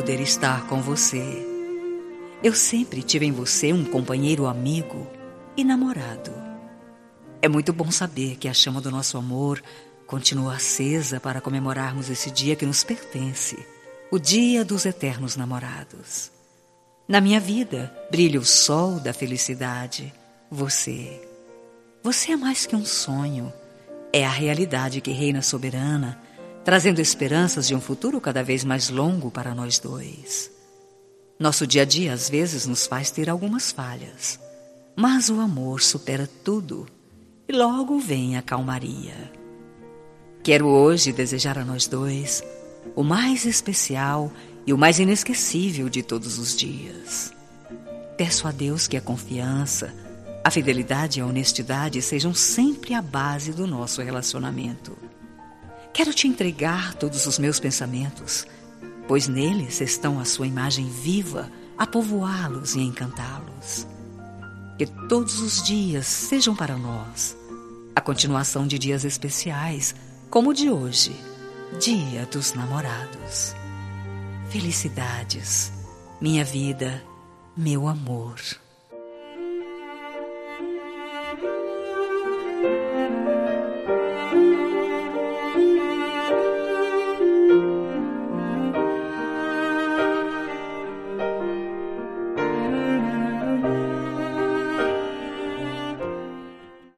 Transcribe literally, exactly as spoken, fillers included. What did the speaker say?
poder estar com você. Eu sempre tive em você um companheiro amigo e namorado. É muito bom saber que a chama do nosso amor continua acesa para comemorarmos esse dia que nos pertence, o dia dos eternos namorados. Na minha vida brilha o sol da felicidade, você. Você é mais que um sonho, é a realidade que reina soberana, trazendo esperanças de um futuro cada vez mais longo para nós dois. Nosso dia a dia às vezes nos faz ter algumas falhas, mas o amor supera tudo e logo vem a calmaria. Quero hoje desejar a nós dois o mais especial e o mais inesquecível de todos os dias. Peço a Deus que a confiança, a fidelidade e a honestidade sejam sempre a base do nosso relacionamento. Quero te entregar todos os meus pensamentos, pois neles estão a sua imagem viva a povoá-los e encantá-los. Que todos os dias sejam para nós a continuação de dias especiais, como o de hoje, Dia dos Namorados. Felicidades, minha vida, meu amor.